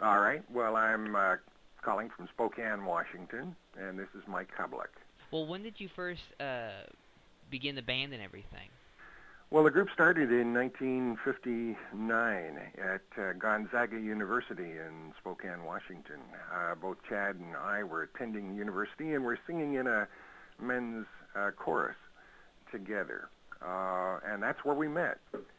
All right. Well, I'm calling from Spokane, Washington, and this is Mike Kablik. Well, when did you first begin the band and everything? Well, the group started in 1959 at Gonzaga University in Spokane, Washington. Both Chad and I were attending university and were singing in a men's chorus together, and that's where we met.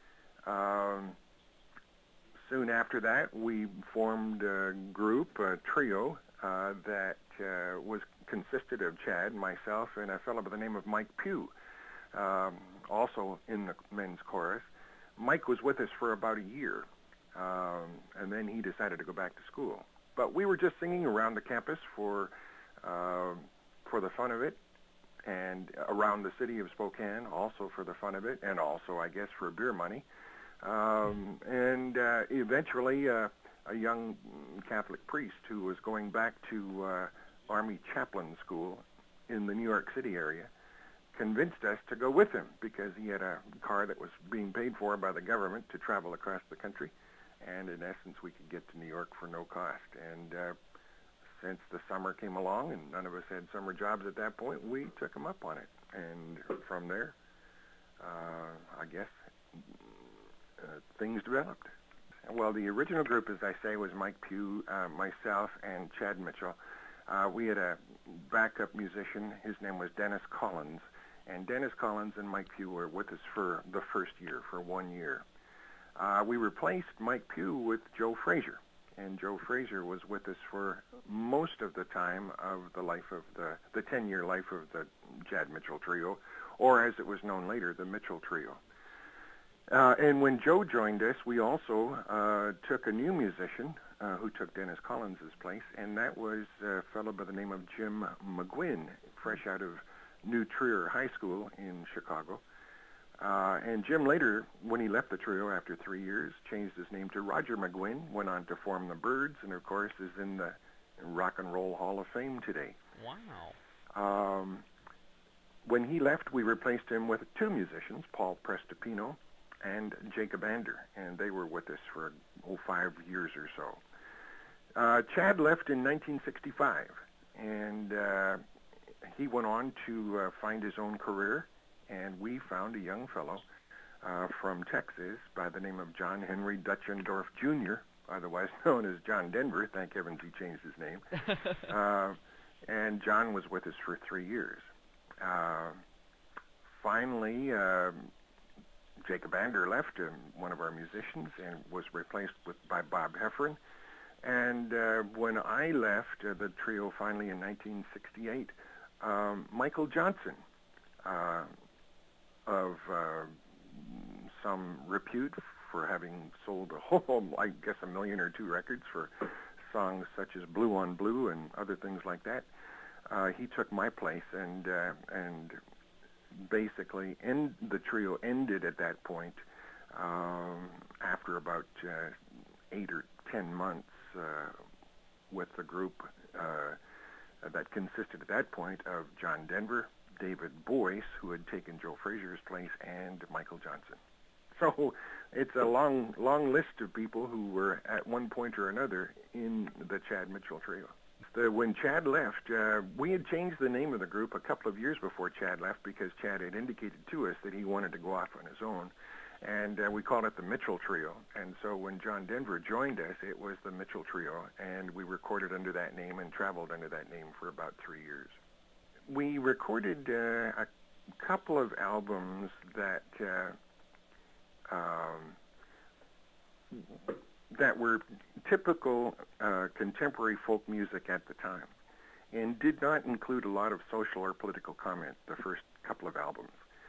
Soon after that, we formed a group, a trio, that consisted of Chad, myself, and a fellow by the name of Mike Pugh, also in the men's chorus. Mike was with us for about a year, and then he decided to go back to school. But we were just singing around the campus for the fun of it, and around the city of Spokane also for the fun of it, and also, I guess, for beer money. And eventually, a young Catholic priest who was going back to Army chaplain school in the New York City area convinced us to go with him because he had a car that was being paid for by the government to travel across the country, and in essence, we could get to New York for no cost. And since the summer came along and none of us had summer jobs at that point, we took him up on it. And from there, I guess, things developed. Well, the original group, as I say, was Mike Pugh, myself, and Chad Mitchell. We had a backup musician. His name was Dennis Collins. And Dennis Collins and Mike Pugh were with us for the first year, for 1 year. We replaced Mike Pugh with Joe Frazier. And Joe Frazier was with us for most of the time of the life of the 10-year life of the Chad Mitchell Trio, or as it was known later, the Mitchell Trio. And when Joe joined us, we also took a new musician who took Dennis Collins' place, and that was a fellow by the name of Jim McGuinn, fresh out of New Trier High School in Chicago. And Jim later, when he left the trio after 3 years, changed his name to Roger McGuinn, went on to form the Byrds, and of course is in the Rock and Roll Hall of Fame today. Wow. When he left, we replaced him with two musicians, Paul Prestopino and Jacob Ander, and they were with us for 5 years or so. Chad left in 1965, and he went on to find his own career, and we found a young fellow from Texas by the name of John Henry Dutchendorf Jr., otherwise known as John Denver. Thank heavens he changed his name. And John was with us for 3 years. Finally, Jacob Ander left, one of our musicians, and was replaced by Bob Heffron. And when I left the trio finally in 1968, Michael Johnson, of some repute for having sold I guess, 1 million or 2 records for songs such as Blue on Blue and other things like that, he took my place, and basically the trio ended at that point after about 8 or 10 months with the group that consisted at that point of John Denver, David Boyce, who had taken Joe Frazier's place, and Michael Johnson. So it's a long list of people who were at one point or another in the Chad Mitchell Trio. When Chad left, we had changed the name of the group a couple of years before Chad left because Chad had indicated to us that he wanted to go off on his own, and we called it the Mitchell Trio. And so when John Denver joined us, it was the Mitchell Trio, and we recorded under that name and traveled under that name for about 3 years. We recorded a couple of albums that were typical contemporary folk music at the time, and did not include a lot of social or political comment, the first couple of albums.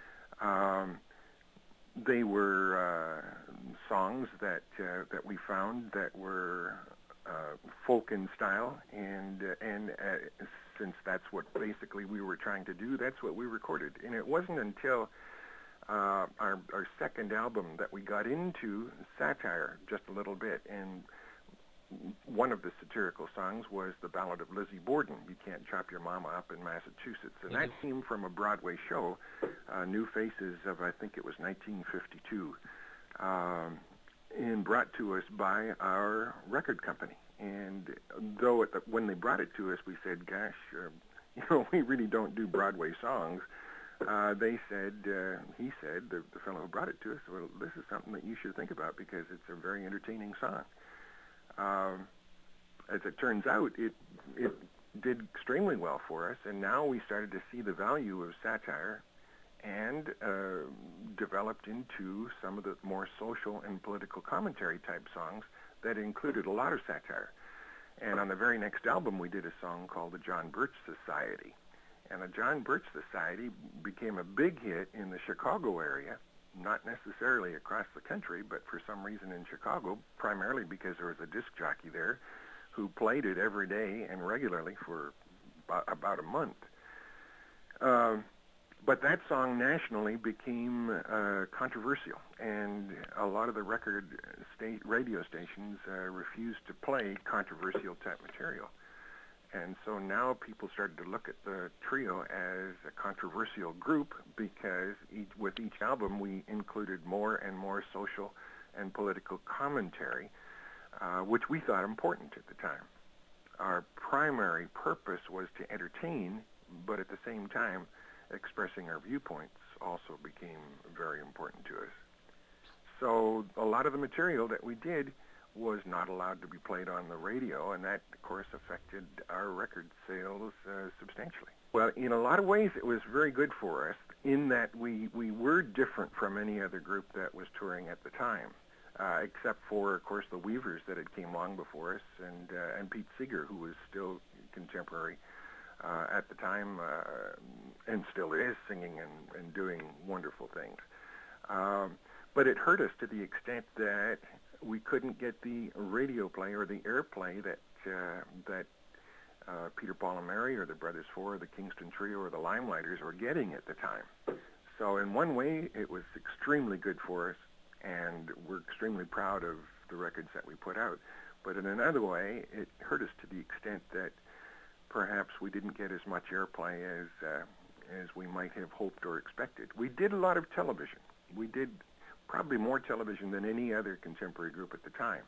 They were songs that we found that were folk in style, and since that's what basically we were trying to do, that's what we recorded. And it wasn't until our second album that we got into satire just a little bit, and one of the satirical songs was the Ballad of Lizzie Borden, You Can't Chop Your Mama Up in Massachusetts, and that came from a Broadway show, New Faces of, I think it was 1952, and brought to us by our record company. And though when they brought it to us, we said, "Gosh, we really don't do Broadway songs." They said, he said, the fellow who brought it to us, "Well, this is something that you should think about because it's a very entertaining song." As it turns out, it did extremely well for us, and now we started to see the value of satire and developed into some of the more social and political commentary type songs that included a lot of satire. And on the very next album, we did a song called the John Birch Society. And the John Birch Society became a big hit in the Chicago area, not necessarily across the country, but for some reason in Chicago, primarily because there was a disc jockey there who played it every day and regularly for about a month. But that song nationally became controversial, and a lot of the radio stations refused to play controversial type material. And so now people started to look at the trio as a controversial group because with each album we included more and more social and political commentary, which we thought important at the time. Our primary purpose was to entertain, but at the same time, expressing our viewpoints also became very important to us. So a lot of the material that we did was not allowed to be played on the radio, and that, of course, affected our record sales substantially. Well, in a lot of ways, it was very good for us in that we were different from any other group that was touring at the time, except for, of course, the Weavers that had came long before us, and Pete Seeger, who was still contemporary at the time and still is singing and doing wonderful things. But it hurt us to the extent that we couldn't get the radio play or the airplay that Peter, Paul, and Mary or the Brothers Four or the Kingston Trio or the Limelighters were getting at the time. So in one way, it was extremely good for us, and we're extremely proud of the records that we put out. But in another way, it hurt us to the extent that perhaps we didn't get as much airplay as we might have hoped or expected. We did a lot of television. We did probably more television than any other contemporary group at the time.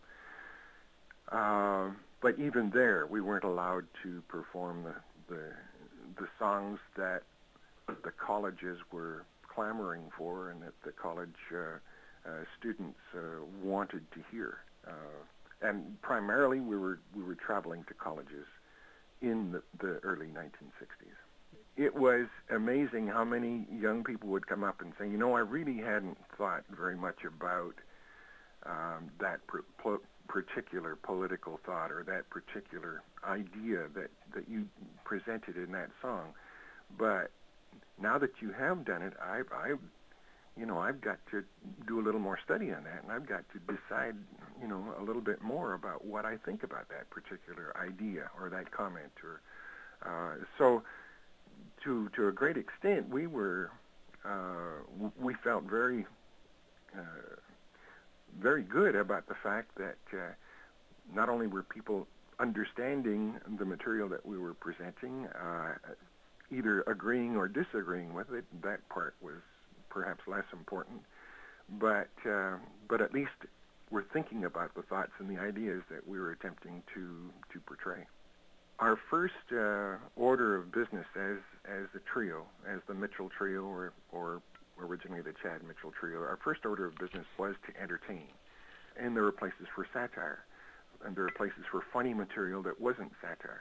But even there, we weren't allowed to perform the songs that the colleges were clamoring for and that the college students wanted to hear. And primarily, we were traveling to colleges in the early 1960s. It was amazing how many young people would come up and say, I really hadn't thought very much about that particular political thought or that particular idea that you presented in that song. But now that you have done it, I've got to do a little more study on that, and I've got to decide, a little bit more about what I think about that particular idea or that comment. So to a great extent, we felt very, very good about the fact that not only were people understanding the material that we were presenting, either agreeing or disagreeing with it. That part was perhaps less important, but at least we're thinking about the thoughts and the ideas that we were attempting to portray. Our first order of business as the trio, as the Mitchell Trio, or originally the Chad Mitchell Trio, our first order of business was to entertain. And there were places for satire, and there were places for funny material that wasn't satire.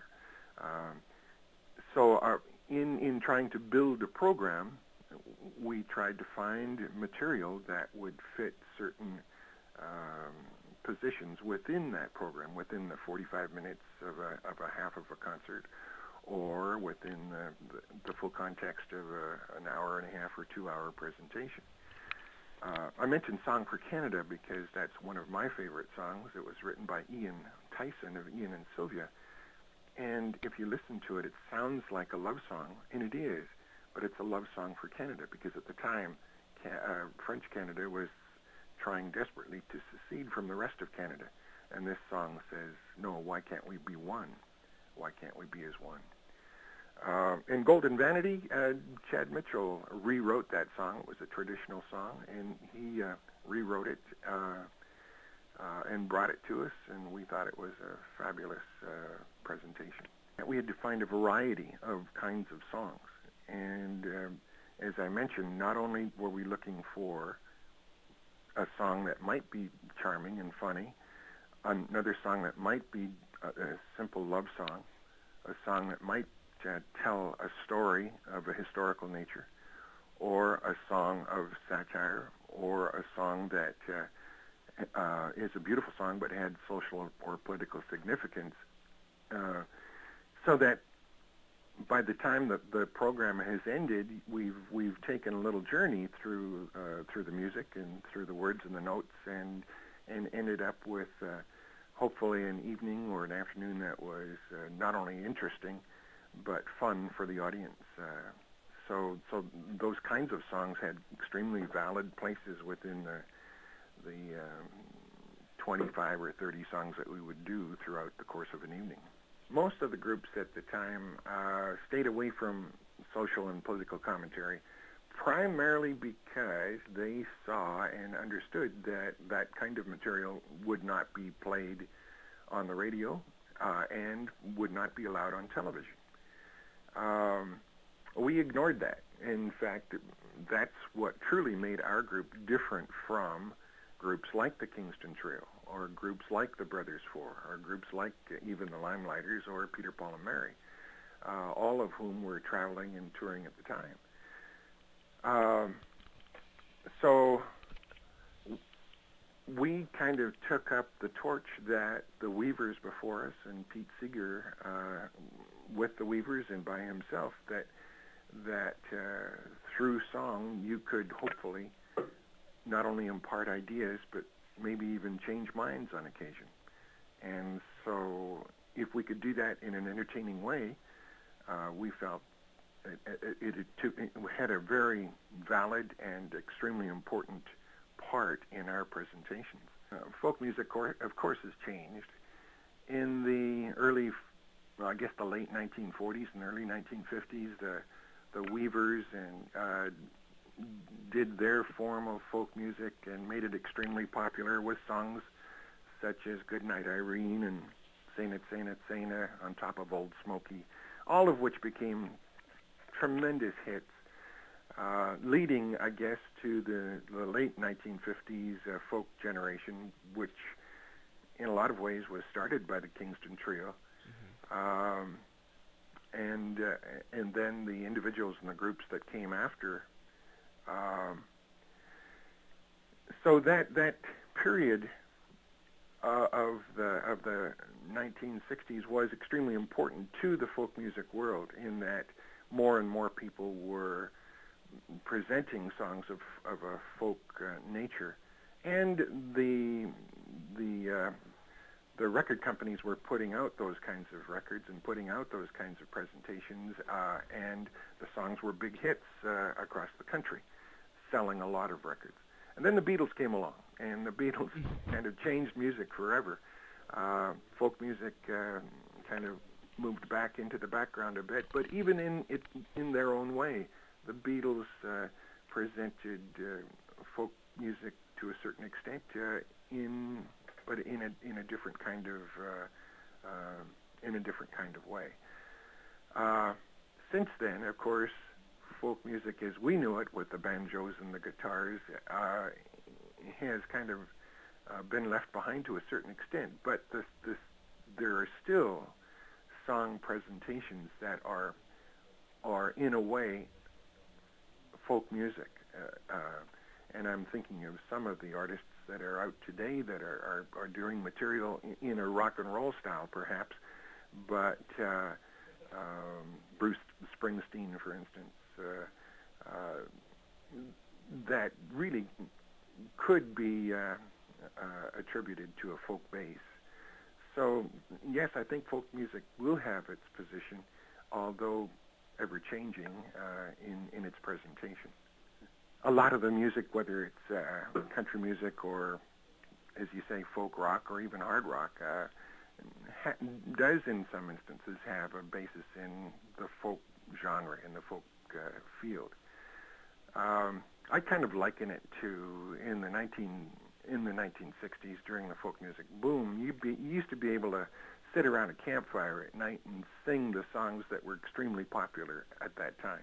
So in trying to build a program, we tried to find material that would fit certain positions within that program, within the 45 minutes of a half of a concert, or within the full context of an hour and a half or 2 hour presentation. I mentioned Song for Canada because that's one of my favorite songs. It was written by Ian Tyson of Ian and Sylvia. And if you listen to it, it sounds like a love song, and it is, but it's a love song for Canada because at the time, French Canada was trying desperately to secede from the rest of Canada. And this song says, no, why can't we be one? Why can't we be as one? In Golden Vanity, Chad Mitchell rewrote that song. It was a traditional song, and he rewrote it and brought it to us, and we thought it was a fabulous presentation. We had to find a variety of kinds of songs, and as I mentioned, not only were we looking for a song that might be charming and funny, another song that might be a simple love song, a song that might tell a story of a historical nature, or a song of satire, or a song that is a beautiful song but had social or political significance, so that by the time that the program has ended, we've taken a little journey through the music and through the words and the notes, and ended up with hopefully an evening or an afternoon that was not only interesting but fun for the audience. So those kinds of songs had extremely valid places within the 25 or 30 songs that we would do throughout the course of an evening. Most of the groups at the time stayed away from social and political commentary, primarily because they saw and understood that that kind of material would not be played on the radio and would not be allowed on television. We ignored that. In fact, that's what truly made our group different from groups like the Kingston Trio, or groups like the Brothers Four, or groups like even the Limelighters or Peter, Paul, and Mary, all of whom were traveling and touring at the time. So we kind of took up the torch that the Weavers before us, and Pete Seeger with the Weavers and by himself, that through song you could hopefully not only impart ideas but maybe even change minds on occasion. And so if we could do that in an entertaining way, we felt it had a very valid and extremely important part in our presentations. Folk music, of course, has changed. In the early, well, I guess the late 1940s and early 1950s, the Weavers and did their form of folk music and made it extremely popular with songs such as Goodnight Irene and Saint It, Saint It, Saint It, on top of Old Smoky, all of which became tremendous hits, leading, I guess, to the late 1950s folk generation, which in a lot of ways was started by the Kingston Trio. Mm-hmm. And then the individuals and the groups that came after. So that period of the 1960s was extremely important to the folk music world, in that more and more people were presenting songs of a folk nature, and the record companies were putting out those kinds of records and putting out those kinds of presentations, and the songs were big hits across the country, selling a lot of records. And then the Beatles came along, and the Beatles kind of changed music forever. Folk music kind of moved back into the background a bit, but even in their own way, the Beatles presented folk music to a certain extent but in a different kind of way. Since then, of course, folk music as we knew it, with the banjos and the guitars, has kind of been left behind to a certain extent. But there are still song presentations that are in a way folk music, and I'm thinking of some of the artists that are out today that are doing material in a rock and roll style, perhaps, but Bruce Springsteen, for instance, that really could be attributed to a folk base. So, yes, I think folk music will have its position, although ever-changing in its presentation. A lot of the music, whether it's country music or, as you say, folk rock or even hard rock, does in some instances have a basis in the folk genre, in the folk field. I kind of liken it to, in the in the 1960s during the folk music boom, you used to be able to sit around a campfire at night and sing the songs that were extremely popular at that time.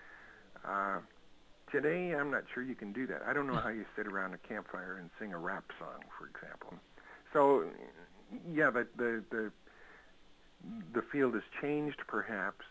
Today, I'm not sure you can do that. I don't know how you sit around a campfire and sing a rap song, for example. So, yeah, the field has changed, perhaps,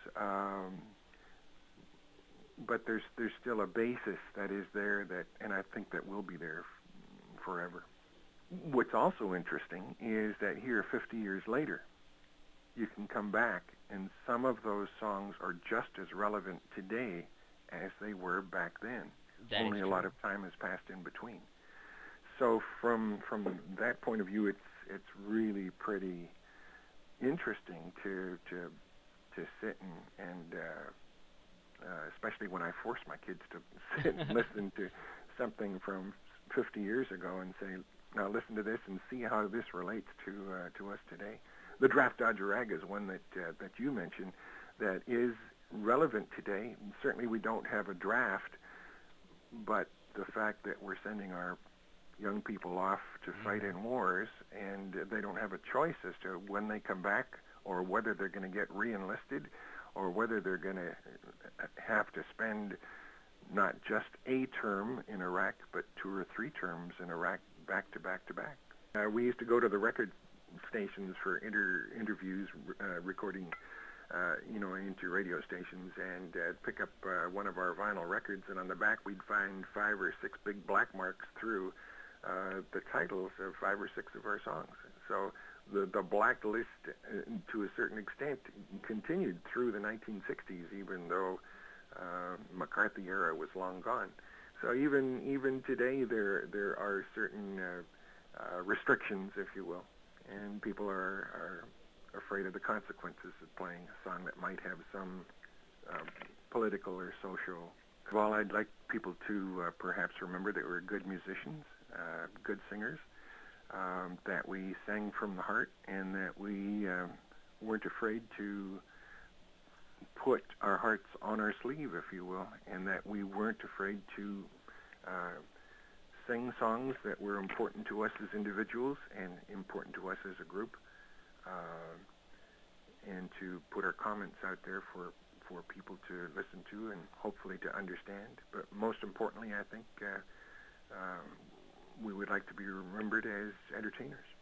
but there's still a basis that is there and I think that will be there forever. What's also interesting is that here, 50 years later, you can come back, and some of those songs are just as relevant today as they were back then. That Only is a true. lot of time has passed in between. So from that point of view, it's really pretty interesting to sit and especially when I force my kids to sit and listen to something from 50 years ago and say, now listen to this and see how this relates to us today. The Draft Dodger Rag is one that you mentioned that is relevant today. And certainly we don't have a draft, but the fact that we're sending our young people off to fight in wars and they don't have a choice as to when they come back or whether they're going to get re-enlisted or whether they're going to have to spend not just a term in Iraq, but 2 or 3 terms in Iraq back to back to back. We used to go to the record stations for interviews, recording, into radio stations, and pick up one of our vinyl records, and on the back we'd find 5 or 6 big black marks through the titles of 5 or 6 of our songs. So the blacklist, to a certain extent, continued through the 1960s, even though McCarthy era was long gone. So even today, there are certain restrictions, if you will, and people are afraid of the consequences of playing a song that might have some political or social. Well, I'd like people to perhaps remember that we're good musicians, good singers, that we sang from the heart, and that we weren't afraid to put our hearts on our sleeve, if you will, and that we weren't afraid to sing songs that were important to us as individuals and important to us as a group, and to put our comments out there for people to listen to and hopefully to understand. But most importantly, I think we would like to be remembered as entertainers.